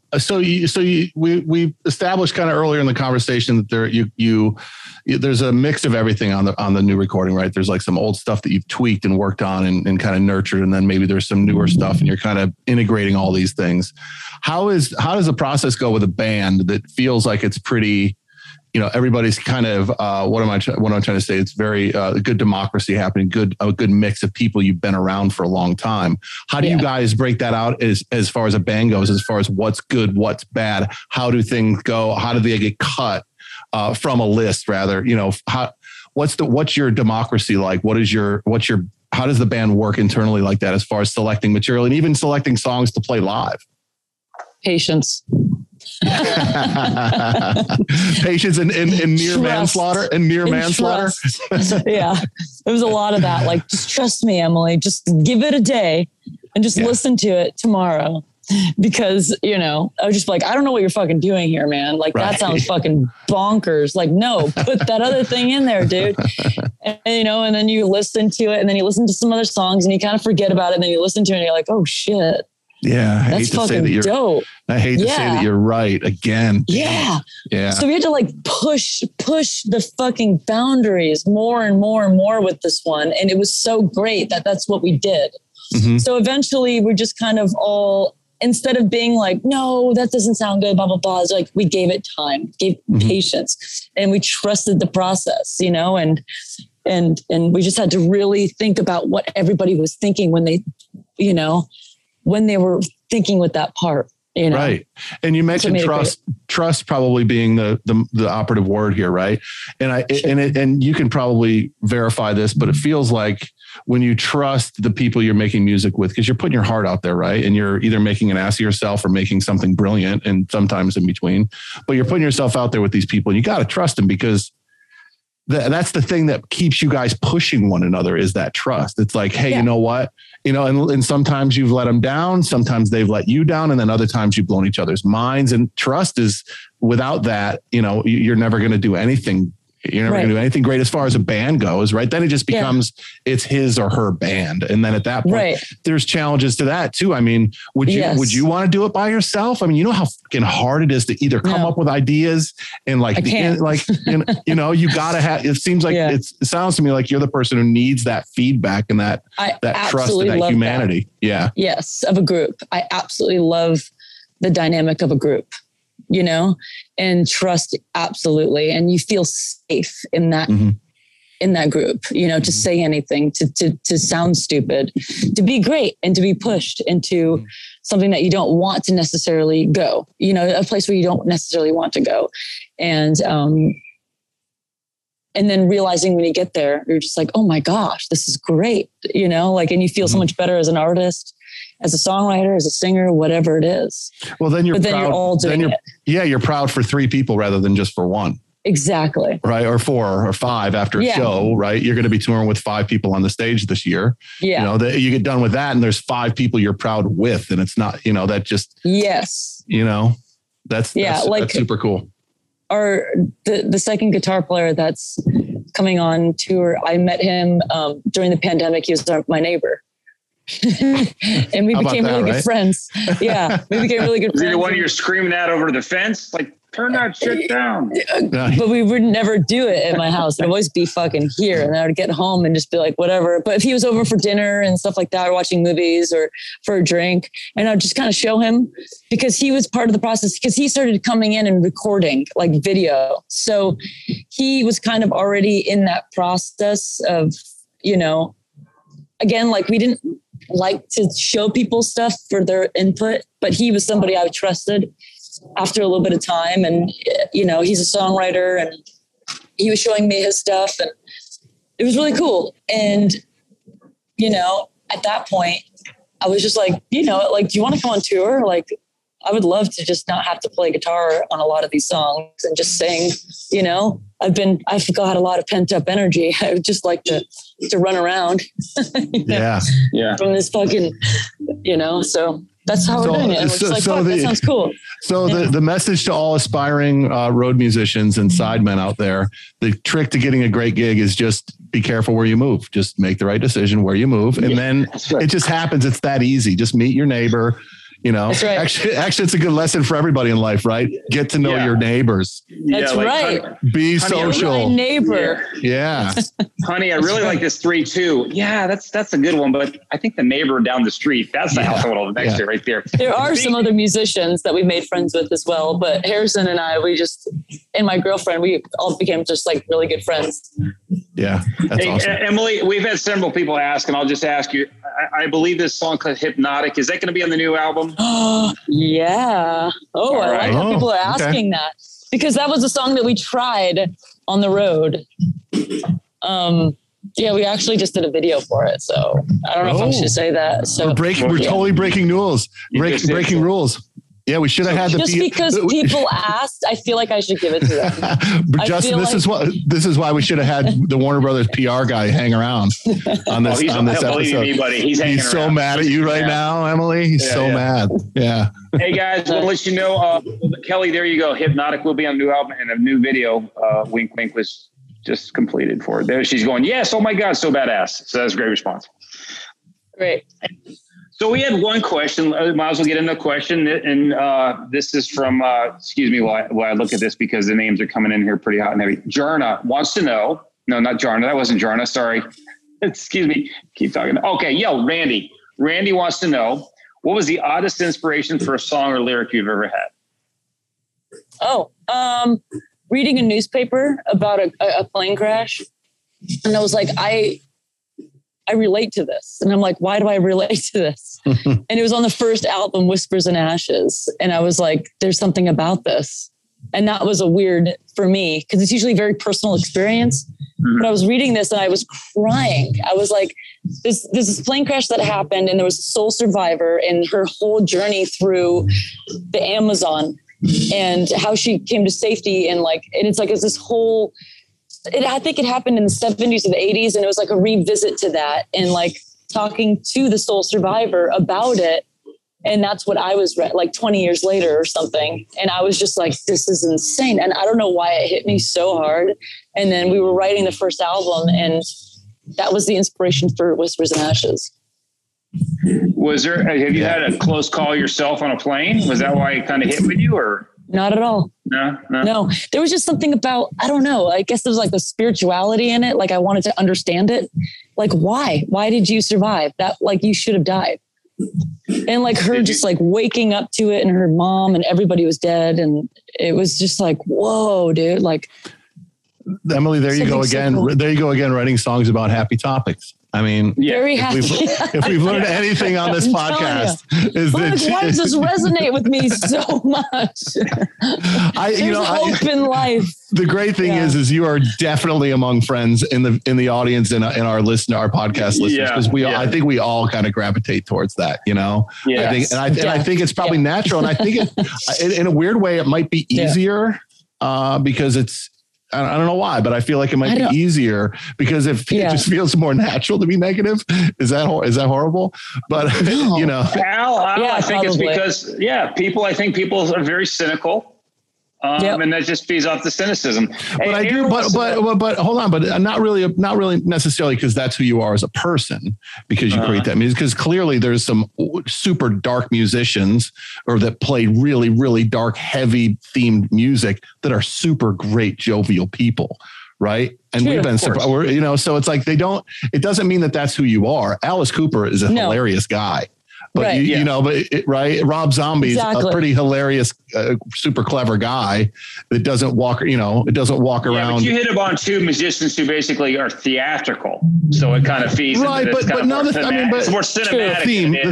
We established kind of earlier in the conversation that there's a mix of everything on the new recording, right? There's like some old stuff that you've tweaked and worked on and kind of nurtured, and then maybe there's some newer stuff, and you're kind of integrating all these things. How does the process go with a band that feels like it's pretty? Everybody's kind of, what am I trying to say? It's very good democracy happening, a good mix of people you've been around for a long time. How do you guys break that out as far as a band goes, as far as what's good, what's bad? How do things go? How do they get cut from a list rather? What's your democracy like? How does the band work internally like that as far as selecting material and even selecting songs to play live? Patience. Patience and near manslaughter and near manslaughter. Yeah, there was a lot of that. Like, just trust me, Emily. Just give it a day and just listen to it tomorrow. Because I was just like, I don't know what you're fucking doing here, man. Like that sounds fucking bonkers. Like, no, put that other thing in there, dude. And then you listen to it, and then you listen to some other songs, and you kind of forget about it, and then you listen to it, and you're like, oh shit. Yeah, that's fucking dope. I hate to say that you're right again. Yeah. Yeah. So we had to like push the fucking boundaries more and more and more with this one. And it was so great that that's what we did. Mm-hmm. So eventually we're just kind of all, instead of being like, no, that doesn't sound good, blah, blah, blah. It's like we gave it time, gave patience, and we trusted the process, and we just had to really think about what everybody was thinking when they, when they were thinking with that part, Right. And you mentioned trust probably being the operative word here. Right. And you can probably verify this, but it feels like when you trust the people you're making music with, because you're putting your heart out there, right? And you're either making an ass of yourself or making something brilliant, and sometimes in between, but you're putting yourself out there with these people, and you got to trust them, because that's the thing that keeps you guys pushing one another, is that trust. It's like, hey, you know what? And sometimes you've let them down. Sometimes they've let you down. And then other times you've blown each other's minds. And trust is, without that, you're never going to do anything. You're never going to do anything great as far as a band goes, right? Then it just becomes, it's his or her band. And then at that point, there's challenges to that too. I mean, would you want to do it by yourself? I mean, you know how fucking hard it is to either come up with ideas and you gotta have, it seems like it sounds to me like you're the person who needs that feedback and that trust and that humanity. That. Yeah. Yes. Of a group. I absolutely love the dynamic of a group. And trust. Absolutely. And you feel safe in that, in that group, to say anything, to sound stupid, to be great, and to be pushed into something that you don't want to necessarily go, a place where you don't necessarily want to go. And then realizing when you get there, you're just like, oh my gosh, this is great. And you feel so much better as an artist, as a songwriter, as a singer, whatever it is. Well, then you're all doing it. Yeah, you're proud for 3 people rather than just for one. Exactly. Right. Or 4 or 5 after a show, right? You're going to be touring with 5 people on the stage this year. Yeah. You get done with that, and there's 5 people you're proud with, and it's not, that just, that's super cool. Or the second guitar player that's coming on tour, I met him during the pandemic. He was my neighbor. And we became really good friends. Yeah, we became really good friends. You're the one you're screaming at over the fence, like, turn that shit down. But we would never do it at my house. It'd always be fucking here. And I would get home and just be like, whatever. But if he was over for dinner and stuff like that, or watching movies or for a drink, and I'd just kind of show him, because he was part of the process, because he started coming in and recording like video. So he was kind of already in that process of, again, like we didn't like to show people stuff for their input, but he was somebody I trusted after a little bit of time. And, he's a songwriter, and he was showing me his stuff, and it was really cool. And, at that point I was just like, do you want to come on tour? Like, I would love to just not have to play guitar on a lot of these songs and just sing, I've got a lot of pent up energy. I would just like to run around. Yeah. From this fucking, so that's how we're doing it. It's like, fuck, that sounds cool. So the message to all aspiring road musicians and sidemen out there, the trick to getting a great gig is just be careful where you move. Just make the right decision where you move. And then it just happens. It's that easy. Just meet your neighbor. You know, right. actually, it's a good lesson for everybody in life, right? Get to know your neighbors. That's right. Be social. My neighbor. Yeah. Honey, I really like this 3-2. Yeah, that's a good one. But I think the neighbor down the street, that's the household next to right there. There are some other musicians that we made friends with as well. But Harrison and I, and my girlfriend, we all became just like really good friends. Yeah. That's awesome. Emily, we've had several people ask, and I'll just ask you, I believe this song called Hypnotic, is that going to be on the new album? Yeah. Oh, I like how people are asking that, because that was a song that we tried on the road. Yeah, we actually just did a video for it. So I don't know if I should say that. So we're totally breaking rules. Breaking rules. Yeah, we should have had because people asked. I feel like I should give it to them. But Justin, this is why we should have had the Warner Brothers PR guy hang around on this episode. Me, buddy. He's so mad at you right now, Emily. He's so mad. Yeah. Hey guys, we'll let you know. Kelly, there you go. Hypnotic will be on a new album, and a new video. Wink, wink was just completed for it. There she's going. Yes. Oh my God, so badass. So that's a great response. Great. So we had one question. Might as well get into a question. And this is from, excuse me while I look at this, because the names are coming in here pretty hot and heavy. Jarna wants to know. No, not Jarna. That wasn't Jarna. Sorry. Excuse me. Keep talking. Okay. Yo, Randy. Randy wants to know, what was the oddest inspiration for a song or lyric you've ever had? Reading a newspaper about a plane crash. And I was like, I relate to this. And I'm like, why do I relate to this? And it was on the first album, Whispers in Ashes. And I was like, there's something about this. And that was a weird for me, because it's usually a very personal experience. But I was reading this and I was crying. I was like, this plane crash that happened, and there was a sole survivor and her whole journey through the Amazon and how she came to safety. And it's this whole, I think it happened in the 70s or the 80s. And it was like a revisit to that, and like talking to the sole survivor about it. And that's what I was like 20 years later or something. And I was just like, this is insane. And I don't know why it hit me so hard. And then we were writing the first album, and that was the inspiration for Whispers in Ashes. Have you had a close call yourself on a plane? Was that why it kind of hit with you, or? Not at all. No. There was just something about, I don't know. I guess there was like the spirituality in it. Like I wanted to understand it. Like, why did you survive that? Like you should have died. And like her just like waking up to it, and her mom and everybody was dead. And it was just like, whoa, dude. Like, Emily, there you go again. So cool. There you go again, writing songs about happy topics. I mean, very happy. If we've learned anything on this podcast, is that why does this resonate with me so much? There's hope in life. The great thing is you are definitely among friends in the audience and our podcast listeners, because I think we all kind of gravitate towards that, you know. Yes. I think it's probably natural, and I think it in a weird way it might be easier because it's. I don't know why, but I feel like it might be easier because it just feels more natural to be negative. Is that horrible? But you know, I think it's because people are very cynical. And that just feeds off the cynicism. But but hold on, but not really necessarily because that's who you are as a person, because you create that music. Because clearly there's some super dark musicians or that play really, really dark, heavy themed music that are super great, jovial people. Right. And we've been, so it's like it doesn't mean that that's who you are. Alice Cooper is a hilarious guy. But Rob Zombie's a pretty hilarious, super clever guy that doesn't walk around. But you hit upon two musicians who basically are theatrical, so it kind of feeds into this it's more cinematic.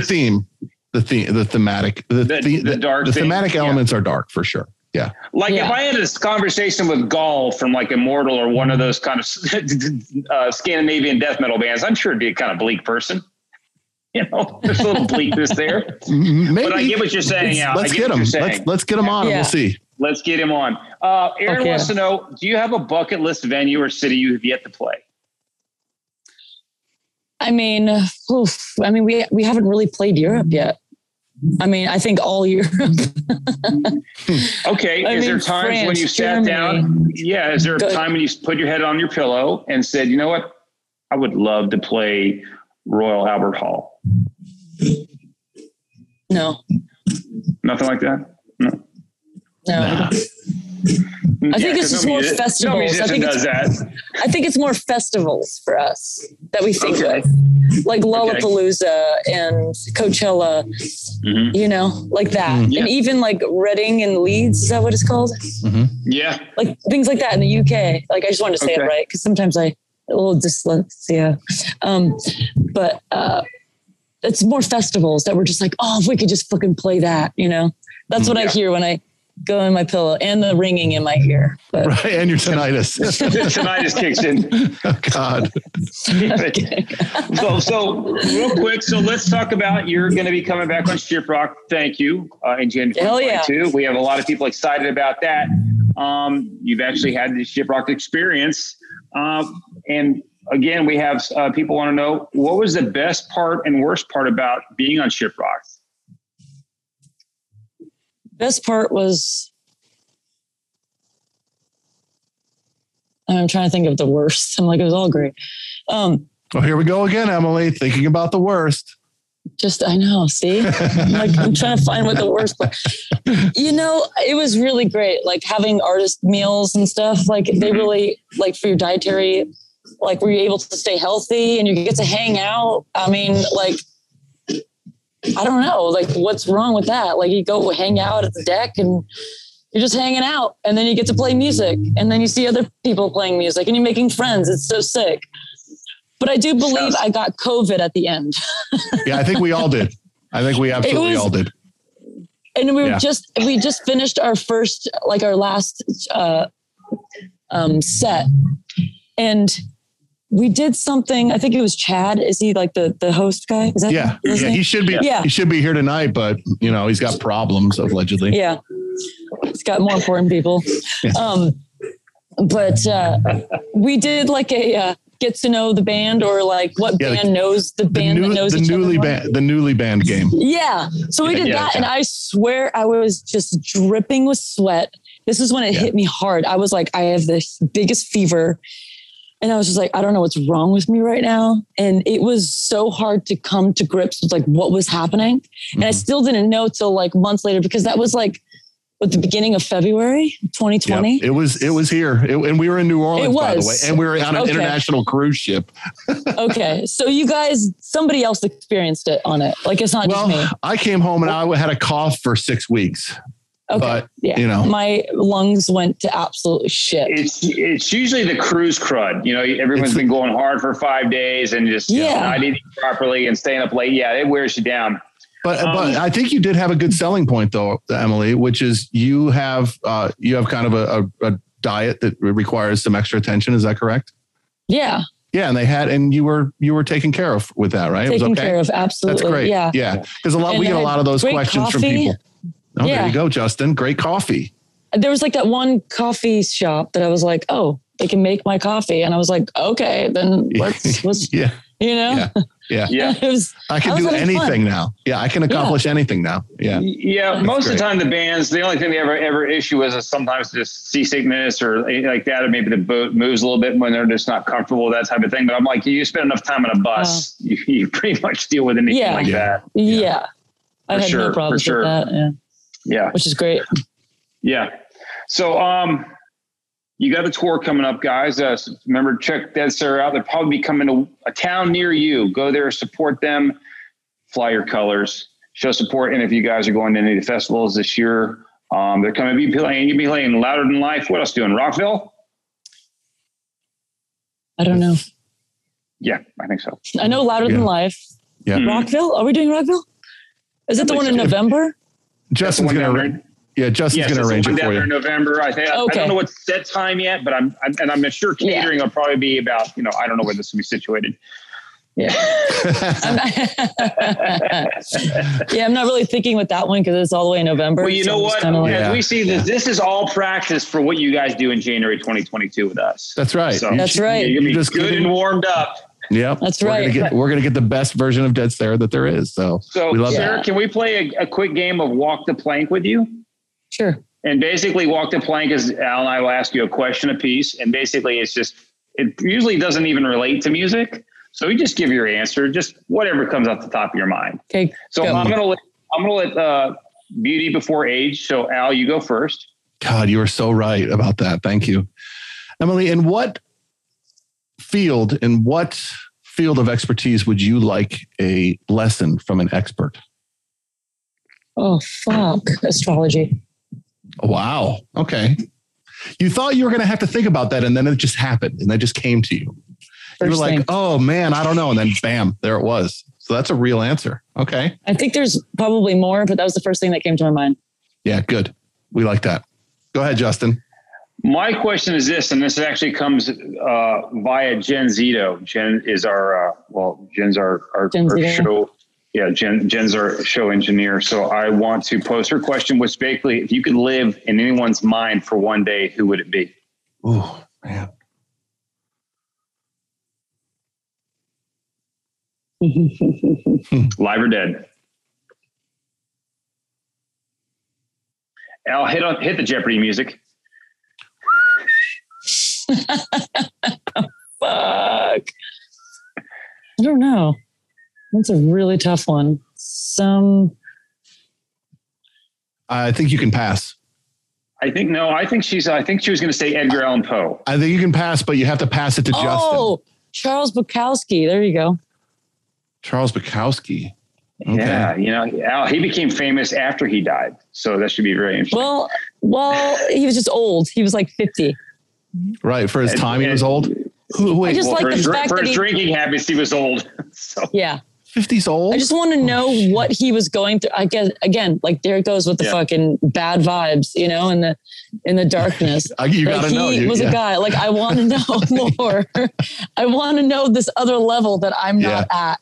The thematic elements are dark for sure. Yeah. If I had this conversation with Gull from like Immortal or one of those kind of Scandinavian death metal bands, I'm sure it'd be a kind of bleak person. You know, there's a little bleakness there. Maybe. But I get what you're saying. Let's get him. Let's get him on and we'll see. Let's get him on. Aaron wants to know, do you have a bucket list venue or city you have yet to play? I mean, we haven't really played Europe yet. I mean, I think all year. Okay. Is there times when you sat down? Yeah. Is there a time when you put your head on your pillow and said, you know what? I would love to play Royal Albert Hall. No. Nothing like that? No. Nah. I think it's just more festivals. I think it's more festivals for us that we think of, like Lollapalooza and Coachella, you know, like that. And even like Reading and Leeds, is that what it's called? Yeah. Like things like that in the UK. Like I just wanted to say it right, because sometimes a little dyslexia. But it's more festivals that we're just like, oh, if we could just fucking play that, you know? That's what I hear when I go in my pillow, and the ringing in my ear. But. Right, and your tinnitus. Tinnitus kicks in. Oh, God. So real quick, so let's talk about, you're going to be coming back on Shiprock. Thank you. In January 2022. We have a lot of people excited about that. You've actually had the Shiprock experience. And again, we have people want to know, what was the best part and worst part about being on Shiprock? Best part was, I'm trying to think of the worst. I'm like, it was all great. Well, here we go again, Emily, thinking about the worst. I know, see? I'm trying to find what the worst part. You know, it was really great. Like having artist meals and stuff, like they really, like for your dietary, like were you able to stay healthy and you get to hang out? I mean, like, I don't know, like what's wrong with that? Like you go hang out at the deck and you're just hanging out, and then you get to play music, and then you see other people playing music and you're making friends. It's so sick. But I do believe I got COVID at the end. Yeah, I think we all did. I think we absolutely all did. And we just finished our first, like our last set, and we did something. I think it was Chad. Is he like the host guy? Is that he should be. Yeah. He should be here tonight, but you know he's got problems allegedly. Yeah, he's got more important people. But we did like a get to know the band, or like what band knows the band that knows each other. The newly band game. Yeah, so we did that, and I swear I was just dripping with sweat. This is when it hit me hard. I was like, I have the biggest fever. And I was just like, I don't know what's wrong with me right now. And it was so hard to come to grips with like what was happening. And I still didn't know till like months later, because that was like at the beginning of February, 2020. Yeah, it was here. And we were in New Orleans, by the way. And we were on an international cruise ship. Okay. So you guys, somebody else experienced it on it. Like it's not just me. I came home and I had a cough for 6 weeks. Okay. But, yeah. you know, my lungs went to absolute shit. It's usually the cruise crud. You know, everyone's been going hard for 5 days and just not eating properly and staying up late. Yeah, it wears you down. But I think you did have a good selling point, though, Emily, which is you have kind of a diet that requires some extra attention. Is that correct? Yeah. Yeah, and you were taken care of with that, right? Taken it was okay? care of, absolutely. That's great. Yeah, yeah. Because we get a lot of those questions from people. Oh, there you go, Justin. Great coffee. There was like that one coffee shop that I was like, oh, they can make my coffee. And I was like, okay, then let's you know? Yeah. I can do anything now. Yeah, I can accomplish anything now. Yeah. Yeah. Most of the time, the bands, the only thing they ever issue is sometimes just seasickness or like that, or maybe the boat moves a little bit when they're just not comfortable, that type of thing. But I'm like, you spend enough time on a bus, you pretty much deal with anything like that. Yeah. I had no problems with that. Yeah. Yeah. Which is great. Yeah. So, you got the tour coming up, guys. Remember, check Dead Sarah out. They'll probably be coming to a town near you. Go there, support them, fly your colors, show support. And if you guys are going to any of the festivals this year, they're coming to be playing. You'll be playing Louder Than Life. What else doing? Rockville? I don't know. Yeah, I think so. I know Louder Than Life. Yeah. Rockville? Are we doing Rockville? Is it the one in November? Justin's going to arrange it for you. In November, I think. I don't know what set time yet, but I'm sure catering will probably be about, I don't know where this will be situated. Yeah. I'm not really thinking with that one because it's all the way in November. Well, you know what? As we see this is all practice for what you guys do in January 2022 with us. That's right. So that's right. You'll be good and warmed up. Yep. That's right. We're gonna get the best version of Dead Stare that there is. So we love Sarah, can we play a quick game of Walk the Plank with you? Sure. And basically, Walk the Plank is Al and I will ask you a question apiece, and basically it usually doesn't even relate to music. So you just give your answer, just whatever comes off the top of your mind. Okay. So go. I'm gonna let Beauty Before Age. So Al, you go first. God, you are so right about that. Thank you, Emily. In what field of expertise would you like a lesson from an expert? Oh, fuck. Astrology. Wow. Okay. You thought you were going to have to think about that, and then it just happened, and that just came to you. You were like, oh man, I don't know. And then bam, there it was. So that's a real answer. Okay. I think there's probably more, but that was the first thing that came to my mind. Yeah, good. We like that. Go ahead, Justin. My question is this, and this actually comes via Jen Zito. Jen is Jen's our show. Yeah, Jen's our show engineer. So I want to pose her question, which basically, if you could live in anyone's mind for one day, who would it be? Oh, man. Live or dead? Al, hit the Jeopardy music. Fuck. I don't know. That's a really tough one. I think you can pass. I think she was going to say Edgar Allan Poe. I think you can pass, but you have to pass it to Justin. Oh, Charles Bukowski. There you go. Charles Bukowski. Okay. Yeah, Al, he became famous after he died, so that should be very interesting. Well, he was just old. He was like 50. Right, for his time, he was old. I just like the fact for that his drinking habits, he was old. So. Yeah. 50's old. I just want to know what he was going through. I guess again, like there it goes with the fucking bad vibes, in the darkness. You gotta know. He was a guy. Like I want to know more. I want to know this other level that I'm not at.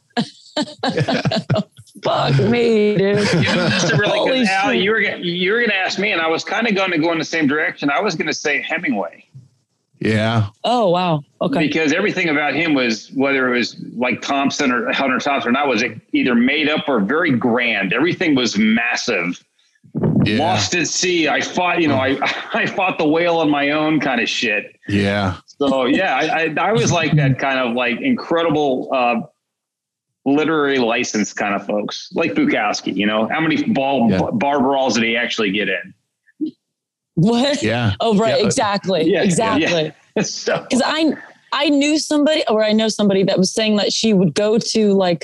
Fuck me, dude. Just a really good, Al, you were gonna ask me, and I was kind of going to go in the same direction. I was going to say Hemingway. Yeah. Oh wow. Okay. Because everything about him was, whether it was like Thompson or Hunter Thompson or not, was either made up or very grand. Everything was massive. Yeah. Lost at sea. I fought, I fought the whale on my own kind of shit. Yeah. So yeah, I was like that kind of like incredible literary license kind of folks, like Bukowski. How many bar brawls did he actually get in? What? Yeah. Oh, right. Yeah. Exactly. Yeah. Exactly. Because I knew somebody, or I know somebody that was saying that she would go to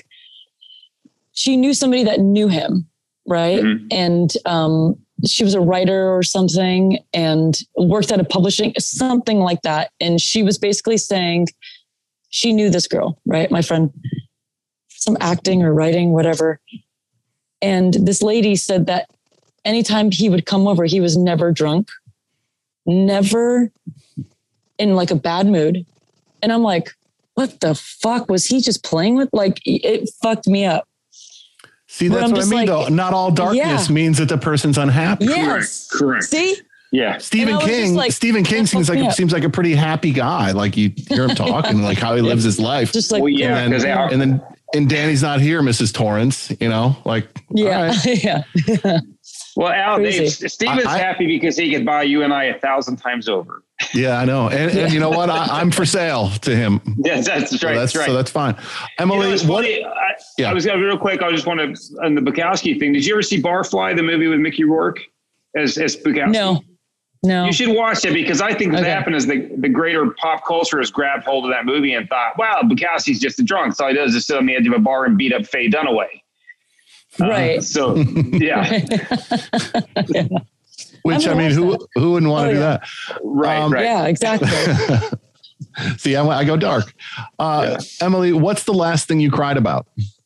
she knew somebody that knew him. Right. Mm-hmm. And she was a writer or something and worked at a publishing, something like that. And she was basically saying she knew this girl, right? My friend, some acting or writing, whatever. And this lady said that anytime he would come over, he was never drunk, never in like a bad mood. And I'm like, what the fuck was he just playing with? Like it fucked me up. See, that's what I mean, though. Not all darkness means that the person's unhappy. Yes. Correct. See? Yeah. Stephen King seems like a pretty happy guy. Like you hear him talking, like how he lives his life. Just like, and Danny's not here, Mrs. Torrance, like, yeah. Right. Yeah. Well, Al, Stephen's happy because he could buy you and I 1,000 times over. Yeah, I know. And you know what? I'm for sale to him. Yeah, that's right. So that's fine. Emily, I was real quick. I just want to, on the Bukowski thing. Did you ever see Barfly, the movie with Mickey Rourke as Bukowski? No. You should watch it because I think what's happened is the greater pop culture has grabbed hold of that movie and thought, wow, Bukowski's just a drunk. So all he does is sit on the edge of a bar and beat up Faye Dunaway. Right. So, yeah. Yeah. Which, I mean, who wouldn't want to do that? Right. Yeah, exactly. See, I go dark. Emily, what's the last thing you cried about?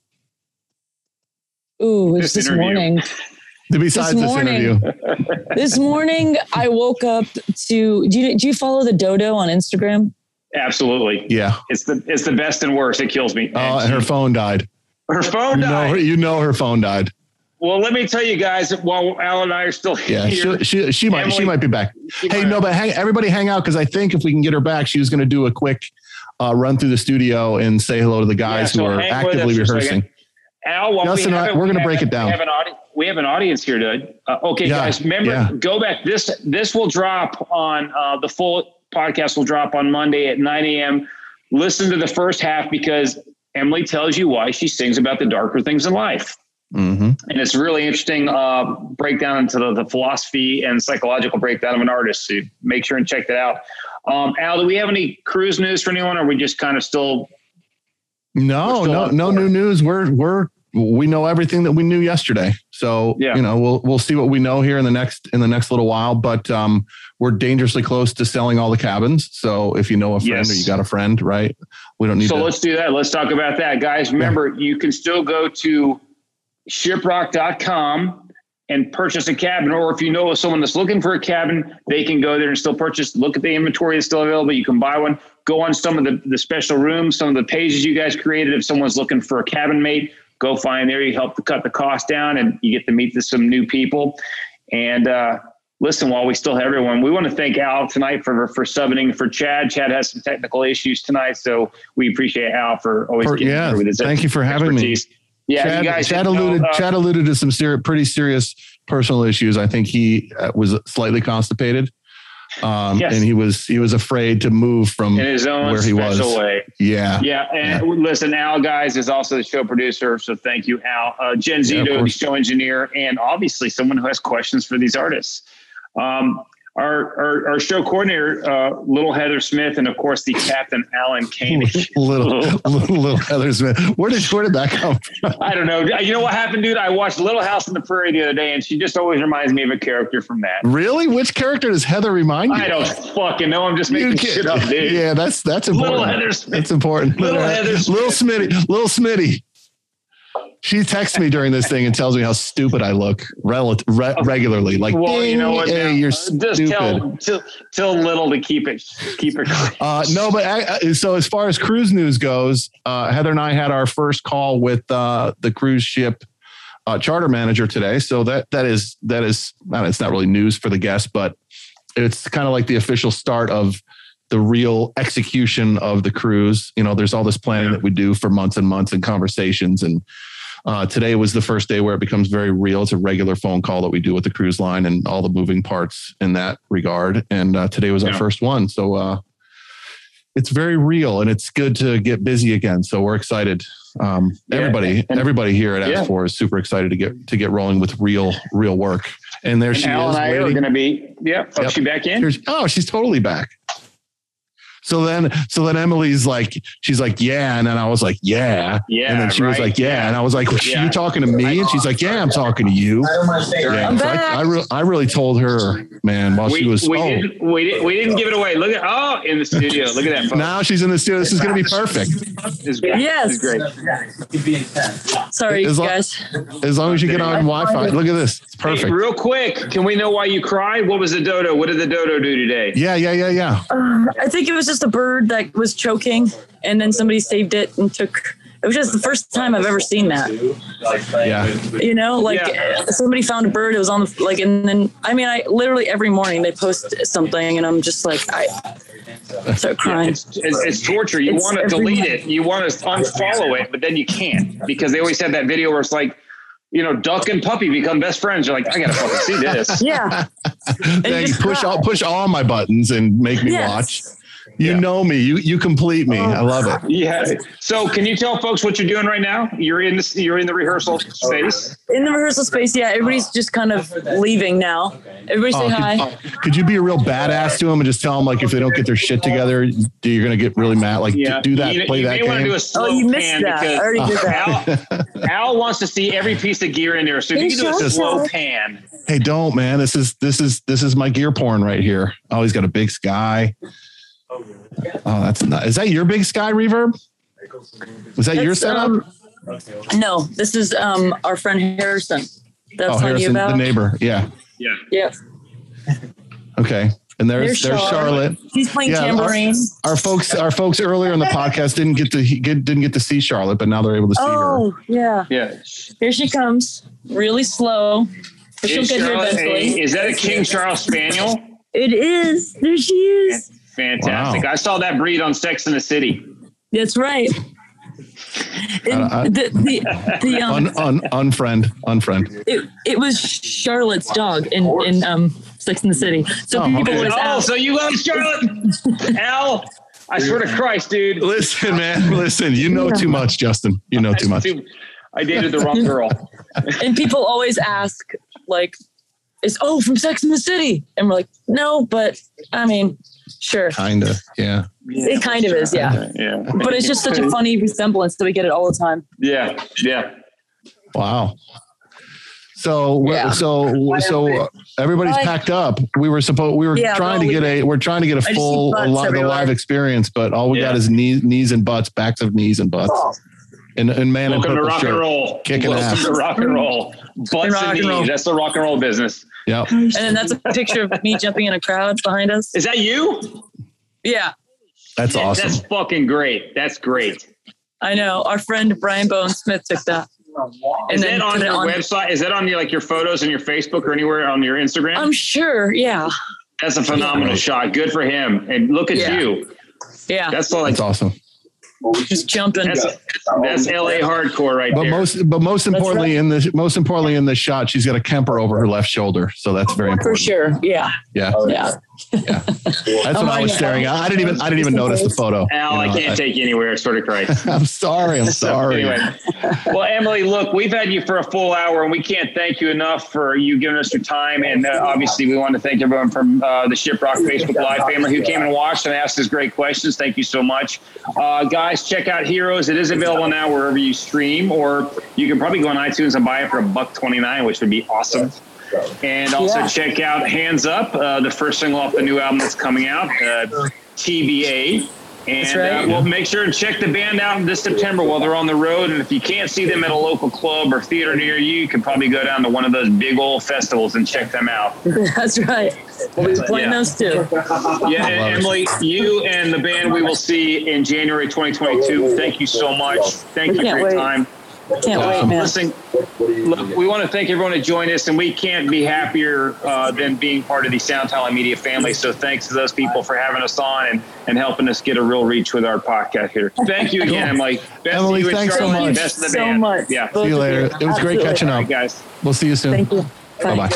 Ooh, it's this morning. Besides this interview. This morning, I woke up to, do you follow the Dodo on Instagram? Absolutely. Yeah. It's the best and worst. It kills me. Oh, and her phone died. Her phone died. You know her phone died. Well, let me tell you guys, while Al and I are still here. Yeah, she might be back. But everybody hang out, because I think if we can get her back, she was going to do a quick run through the studio and say hello to the guys who are actively rehearsing. Al, Justin, we're going to break it down. We have an audience here, dude. Guys, remember, go back. This will drop on the full podcast will drop on Monday at 9 a.m. Listen to the first half because Emily tells you why she sings about the darker things in life. Mm-hmm. And it's really interesting breakdown into the philosophy and psychological breakdown of an artist. So make sure and check that out. Al, do we have any cruise news for anyone, or are we just kind of still? No new news. We know everything that we knew yesterday. So, we'll see what we know here in the next little while, but we're dangerously close to selling all the cabins. So if you know a friend or you got a friend, right? We don't need So let's do that. Let's talk about that, guys. Remember, you can still go to shiprock.com and purchase a cabin, or if you know of someone that's looking for a cabin, they can go there and still purchase. Look at the inventory that's still available. You can buy one. Go on some of the special rooms, some of the pages you guys created. If someone's looking for a cabin mate, go find there. You help to cut the cost down, and you get to meet some new people. And listen, while we still have everyone, we want to thank Al tonight for subbing for Chad. Chad has some technical issues tonight, so we appreciate Al for always getting here with his Thank you for having me. Yeah, Chad alluded to some pretty serious personal issues. I think he was slightly constipated. And he was afraid to move from in his own where he was. Way. Yeah. And listen, Al, guys, is also the show producer. So thank you, Al. Jen Zito, the show engineer, and obviously someone who has questions for these artists. Our show coordinator, Little Heather Smith, and of course the Captain Alan Koenig. little Heather Smith. Where did that come from? I don't know. You know what happened, dude? I watched Little House on the Prairie the other day, and she just always reminds me of a character from that. Really? Which character does Heather remind you? I don't fucking know. I'm just making shit up, dude. Yeah, that's important. Little Heather Smith. That's important. Little Heather Smith. Little Smitty. She texts me during this thing and tells me how stupid I look regularly. Like, well, you know what? Hey, you're stupid. Tell Little to keep it. No, but so as far as cruise news goes, Heather and I had our first call with the cruise ship charter manager today. So that is it's not really news for the guests, but it's kind of like the official start of the real execution of the cruise. You know, there's all this planning that we do for months and months and conversations. And today was the first day where it becomes very real. It's a regular phone call that we do with the cruise line and all the moving parts in that regard. And today was our first one. So it's very real and it's good to get busy again. So we're excited. Everybody here at S4 is super excited to get rolling with real work. And there she Al is. And I are going to be, Is she back in? She's totally back. So then Emily's like, she's like, yeah. And then I was like, yeah. And then she was like, yeah. And I was like, you talking to me? And she's like, yeah, I'm talking to you. Yeah. I'm so back. I really told her, man, while she was. We didn't give it away. Look at in the studio. Look at that. Folks. Now she's in the studio. This is going to be perfect. It's great. Yes. It's great. Sorry, guys. As long as you get on Wi-Fi. Look at this. It's perfect. Hey, real quick, can we know why you cried? What was the dodo? What did the dodo do today? Yeah. I think it was just a bird that was choking, and then somebody saved it and took. It was just the first time I've ever seen that. Yeah. You know, somebody found a bird. It was on the and then I literally every morning they post something, and I'm just like I start crying. It's torture. You want to delete it. You want to unfollow it, but then you can't because they always have that video where it's like, you know, duck and puppy become best friends. You're like, I gotta fucking see this. Yeah. Then you push all my buttons and make me watch. You know me. You complete me. I love it. Yeah. So can you tell folks what you're doing right now? You're in the rehearsal space. In the rehearsal space, yeah. Everybody's just kind of leaving now. Everybody say hi. Could you be a real badass to them and just tell them like if they don't get their shit together, you're gonna get really mad? Like do that. Play that game. Do a slow you missed that. I already did that. Al wants to see every piece of gear in there. So if you can do a slow pan. Hey, don't, man. This is my gear porn right here. Oh, he's got a big Sky. Oh, that's not. Is that your big Sky reverb? Was that your setup? No, this is our friend Harrison. That's Harrison, the neighbor. Yeah. Okay, and there's Charlotte. She's playing tambourine. Our folks earlier in the podcast didn't get to see Charlotte, but now they're able to see her. Oh, yeah. Here she comes, really slow. But she'll get here eventually. Is that a King Charles Spaniel? It is. There she is. Fantastic. Wow. I saw that breed on Sex and the City. That's right. Unfriend. It was Charlotte's dog in Sex and the City. So people always ask, so you love Charlotte? Al, I swear to Christ, dude. Listen, man. Listen, you know too much, Justin. You know too much. I dated the wrong girl. And people always ask, like, from Sex and the City? And we're like, no, but I mean, sure. Kinda, yeah. It kind of is, yeah. But it's just such a funny resemblance that we get it all the time. Yeah. Wow. So everybody's packed up. We're trying to get a full live experience, but all we got is knees and butts, backs of knees and butts. And man in purple rock shirt, and roll. Kicking ass. Welcome to rock and roll. Butts and knees. That's the rock and roll business. Yep. And then that's a picture of me jumping in a crowd behind us. Is that you? Yeah. That's awesome. That's fucking great. That's great. I know. Our friend Brian Bowen Smith took that. Is that on your website? Is that on your photos and your Facebook or anywhere on your Instagram? I'm sure. Yeah. That's a phenomenal shot. Good for him. And look at you. Yeah. That's awesome. Just jumping. That's LA hardcore right there. But most importantly in the shot, she's got a Kemper over her left shoulder. So that's very important. For sure. Yeah. Yeah. That's what I was staring at. I didn't even notice the photo. Al, I can't take you anywhere. Sort of Christ. I'm sorry. Anyway. Well, Emily, look, we've had you for a full hour and we can't thank you enough for you giving us your time. And obviously we want to thank everyone from the Shiprock Facebook Live family who came and watched and asked us great questions. Thank you so much. Guys, check out Heroes. It is available now wherever you stream, or you can probably go on iTunes and buy it for $1.29, which would be awesome. And also check out Hands Up, the first single off the new album that's coming out, TBA. And we'll make sure and check the band out this September while they're on the road. And if you can't see them at a local club or theater near you, you can probably go down to one of those big old festivals and check them out. That's right. We'll be playing those too. Yeah, Emily, you and the band we will see in January 2022. Thank you so much. Thank you for your time. Can't wait, man. Listen, look, we want to thank everyone who joined us, and we can't be happier than being part of the Sound Talent Media family. So thanks to those people for having us on and helping us get a real reach with our podcast here. Thank you again, Emily. Emily, thanks so much. Best of the band. Much. Yeah. See you later. It was great catching up, guys. We'll see you soon. Thank you. Bye-bye.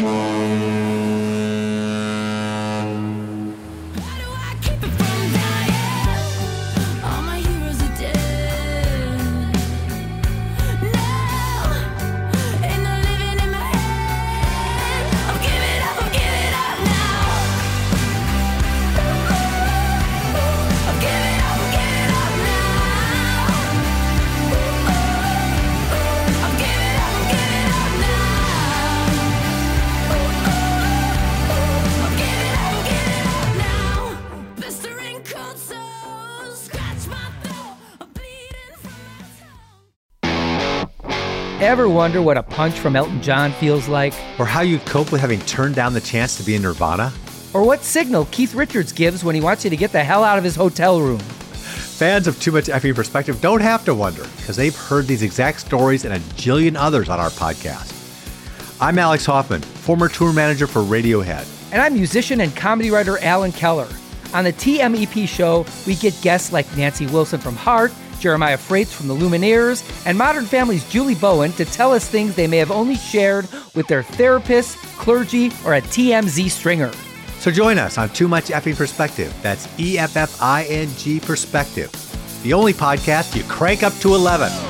Ever wonder what a punch from Elton John feels like? Or how you'd cope with having turned down the chance to be in Nirvana? Or what signal Keith Richards gives when he wants you to get the hell out of his hotel room? Fans of Too Much Effing Perspective don't have to wonder, because they've heard these exact stories and a jillion others on our podcast. I'm Alex Hoffman, former tour manager for Radiohead. And I'm musician and comedy writer Alan Keller. On the TMEP show, we get guests like Nancy Wilson from Heart, Jeremiah Freites from the Lumineers, and Modern Family's Julie Bowen to tell us things they may have only shared with their therapist, clergy, or a TMZ stringer. So join us on Too Much Effing Perspective. That's EFFING Perspective. The only podcast you crank up to 11.